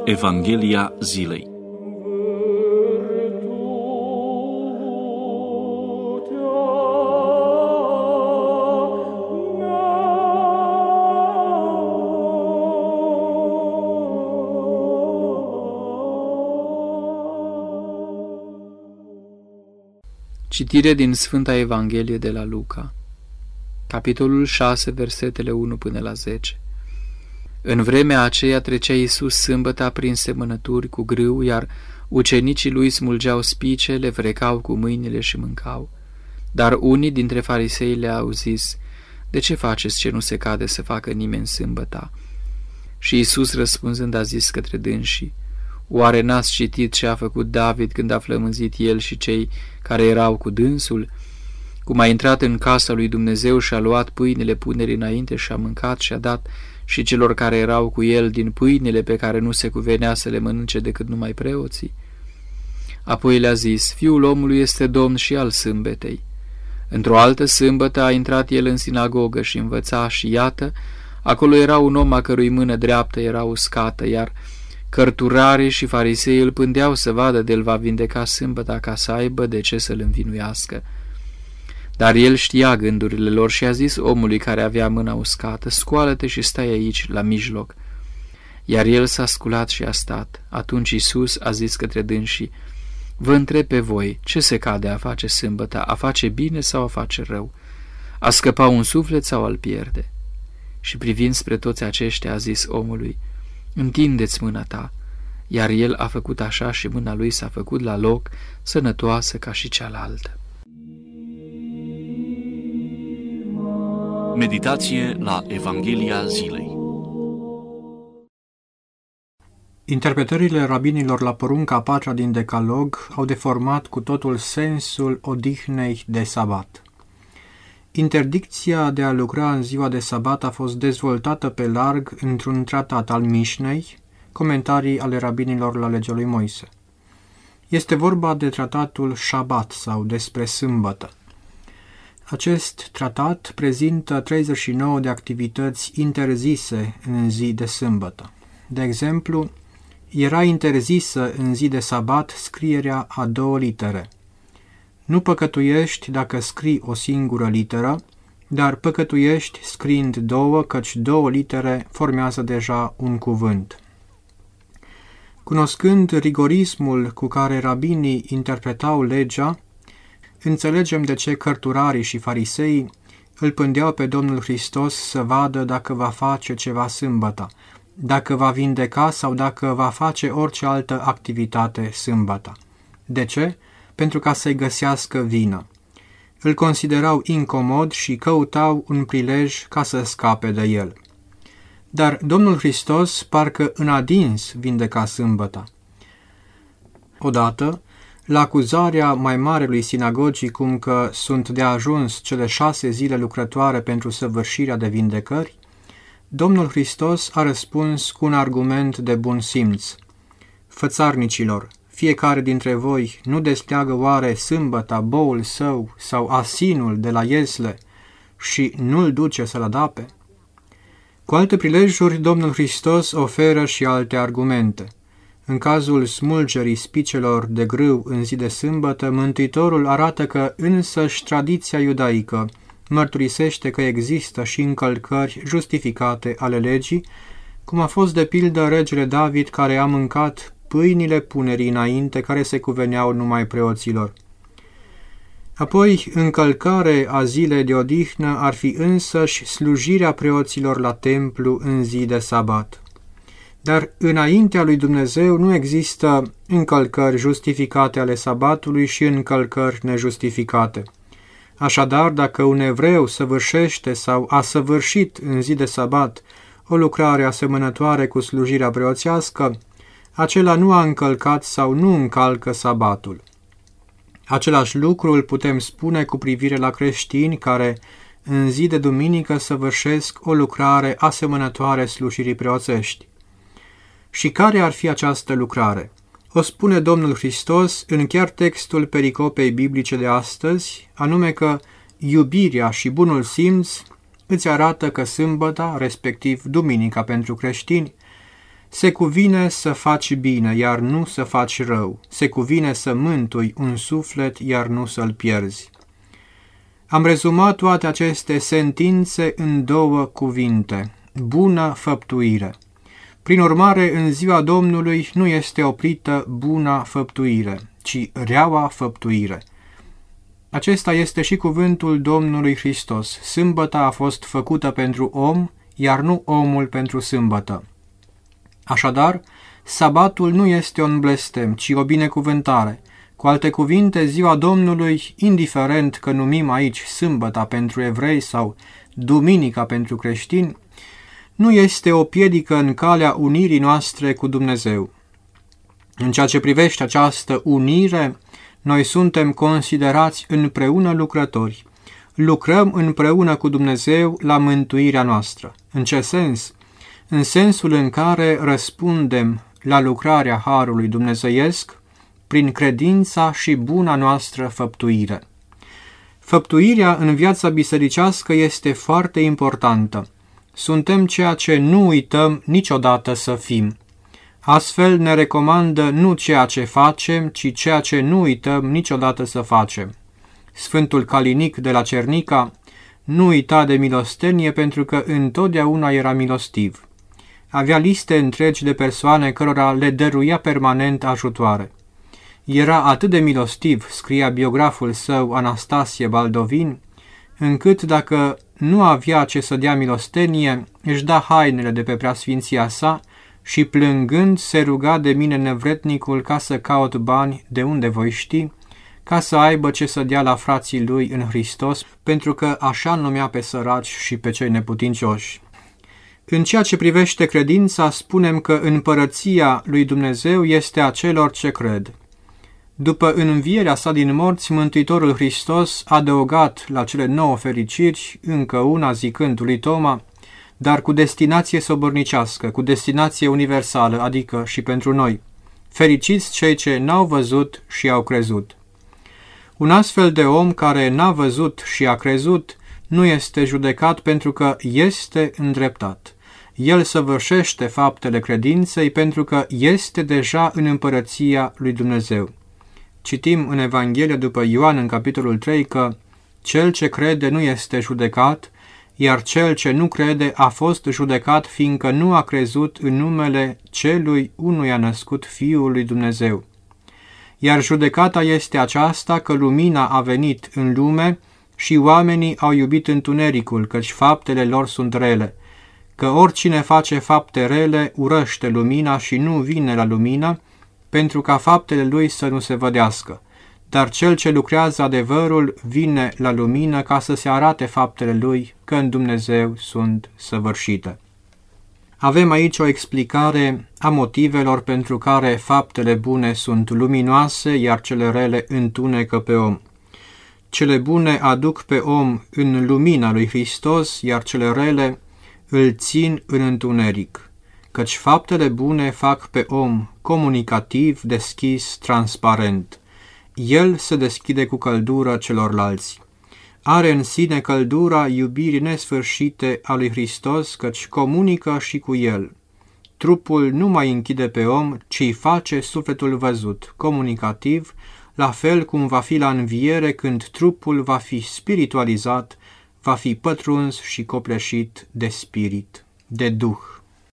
Evanghelia zilei. Citire din Sfânta Evanghelie de la Luca, capitolul 6, versetele 1 până la 10. În vremea aceea trecea Iisus sâmbăta prin semănături cu grâu, iar ucenicii lui smulgeau spice, le vrecau cu mâinile și mâncau. Dar unii dintre farisei le-au zis: „De ce faceți ce nu se cade să facă nimeni sâmbăta?” Și Iisus răspunzând a zis către dânsii: „Oare n-ați citit ce a făcut David când a flămânzit el și cei care erau cu dânsul? Cum a intrat în casa lui Dumnezeu și a luat pâinile punerii înainte și a mâncat și a dat și celor care erau cu el din pâinile pe care nu se cuvenea să le mănânce decât numai preoții?” Apoi le-a zis: „Fiul omului este domn și al sâmbetei.” Într-o altă sâmbătă a intrat el în sinagogă și învăța și iată, acolo era un om a cărui mână dreaptă era uscată, iar cărturarii și farisei îl pândeau să vadă de-l va vindeca sâmbăta ca să aibă de ce să-l învinuiască. Dar el știa gândurile lor și a zis omului care avea mâna uscată: „Scoală-te și stai aici, la mijloc.” Iar el s-a sculat și a stat. Atunci Iisus a zis către dânsii: „Vă întreb pe voi, ce se cade a face sâmbăta, a face bine sau a face rău? A scăpa un suflet sau a-l pierde?” Și privind spre toți aceștia a zis omului: „Întindeți mâna ta.” Iar el a făcut așa și mâna lui s-a făcut la loc, sănătoasă ca și cealaltă. Meditație la Evanghelia zilei. Interpretările rabinilor la porunca a patra din Decalog au deformat cu totul sensul odihnei de sabat. Interdicția de a lucra în ziua de sabat a fost dezvoltată pe larg într-un tratat al Mișnei, comentarii ale rabinilor la legea lui Moise. Este vorba de tratatul Șabat sau despre sâmbătă. Acest tratat prezintă 39 de activități interzise în zi de sâmbătă. De exemplu, era interzisă în zi de sabat scrierea a 2 litere. Nu păcătuiești dacă scrii o singură literă, dar păcătuiești scriind 2, căci 2 litere formează deja un cuvânt. Cunoscând rigorismul cu care rabinii interpretau legea, înțelegem de ce cărturarii și fariseii îl pândeau pe Domnul Hristos să vadă dacă va face ceva sâmbăta, dacă va vindeca sau dacă va face orice altă activitate sâmbăta. De ce? Pentru ca să-i găsească vină. Îl considerau incomod și căutau un prilej ca să scape de el. Dar Domnul Hristos parcă în adins vindeca sâmbăta. Odată, la acuzarea mai marelui sinagogii cum că sunt de ajuns cele 6 zile lucrătoare pentru săvârșirea de vindecări, Domnul Hristos a răspuns cu un argument de bun simț: „Fățarnicilor, fiecare dintre voi nu desteagă oare sâmbăta boul său sau asinul de la iesle și nu-l duce să-l adape?” Cu alte prilejuri, Domnul Hristos oferă și alte argumente. În cazul smulgerii spicelor de grâu în zi de sâmbătă, Mântuitorul arată că însăși tradiția iudaică mărturisește că există și încălcări justificate ale legii, cum a fost de pildă regele David, care a mâncat pâinile punerii înainte, care se cuveneau numai preoților. Apoi, încălcare a zilei de odihnă ar fi însăși slujirea preoților la templu în zi de sabat. Dar înaintea lui Dumnezeu nu există încălcări justificate ale sabatului și încălcări nejustificate. Așadar, dacă un evreu săvârșește sau a săvârșit în zi de sabat o lucrare asemănătoare cu slujirea preoțească, acela nu a încălcat sau nu încalcă sabatul. Același lucru îl putem spune cu privire la creștini care în zi de duminică săvârșesc o lucrare asemănătoare slujirii preoțești. Și care ar fi această lucrare? O spune Domnul Hristos în chiar textul pericopei biblice de astăzi, anume că iubirea și bunul simț îți arată că sâmbăta, respectiv duminica pentru creștini, Se cuvine să faci bine, iar nu să faci rău. Se cuvine să mântui un suflet, iar nu să-l pierzi. Am rezumat toate aceste sentințe în 2 cuvinte: bună făptuire. Prin urmare, în ziua Domnului nu este oprită buna făptuire, ci reaua făptuire. Acesta este și cuvântul Domnului Hristos. Sâmbăta a fost făcută pentru om, iar nu omul pentru sâmbătă. Așadar, sabatul nu este un blestem, ci o binecuvântare. Cu alte cuvinte, ziua Domnului, indiferent că numim aici sâmbăta pentru evrei sau duminica pentru creștini, nu este o piedică în calea unirii noastre cu Dumnezeu. În ceea ce privește această unire, noi suntem considerați împreună lucrători. Lucrăm împreună cu Dumnezeu la mântuirea noastră. În ce sens? În sensul în care răspundem la lucrarea Harului Dumnezeiesc prin credința și buna noastră făptuire. Făptuirea în viața bisericească este foarte importantă. Suntem ceea ce nu uităm niciodată să fim. Astfel ne recomandă nu ceea ce facem, ci ceea ce nu uităm niciodată să facem. Sfântul Calinic de la Cernica nu uita de milostenie pentru că întotdeauna era milostiv. Avea liste întregi de persoane cărora le dăruia permanent ajutoare. Era atât de milostiv, scria biograful său Anastasie Baldovin, încât dacă nu avea ce să dea milostenie, își da hainele de pe preasfinția sa și plângând se ruga de mine nevretnicul ca să caut bani de unde voi ști, ca să aibă ce să dea la frații lui în Hristos, pentru că așa numea pe săraci și pe cei neputincioși. În ceea ce privește credința, spunem că împărăția lui Dumnezeu este a celor ce cred. După învierea sa din morți, Mântuitorul Hristos a adăugat la cele 9 fericiri încă una, zicând lui Toma, dar cu destinație sobornicească, cu destinație universală, adică și pentru noi. Fericiți cei ce n-au văzut și au crezut. Un astfel de om care n-a văzut și a crezut nu este judecat pentru că este îndreptat. El săvârșește faptele credinței pentru că este deja în împărăția lui Dumnezeu. Citim în Evanghelia după Ioan în capitolul 3 că cel ce crede nu este judecat, iar cel ce nu crede a fost judecat fiindcă nu a crezut în numele celui unuia născut Fiul lui Dumnezeu. Iar judecata este aceasta că lumina a venit în lume și oamenii au iubit întunericul, căci faptele lor sunt rele, că oricine face fapte rele urăște lumina și nu vine la lumină, pentru ca faptele lui să nu se vădească. Dar cel ce lucrează adevărul vine la lumină ca să se arate faptele lui că în Dumnezeu sunt săvârșite. Avem aici o explicare a motivelor pentru care faptele bune sunt luminoase, iar cele rele întunecă pe om. Cele bune aduc pe om în lumina lui Hristos, iar cele rele îl țin în întuneric, căci faptele bune fac pe om comunicativ, deschis, transparent. El se deschide cu căldură celorlalți. Are în sine căldura iubirii nesfârșite a lui Hristos, căci comunică și cu el. Trupul nu mai închide pe om, ci îi face sufletul văzut, comunicativ, la fel cum va fi la înviere când trupul va fi spiritualizat, va fi pătruns și copleșit de spirit, de Duh.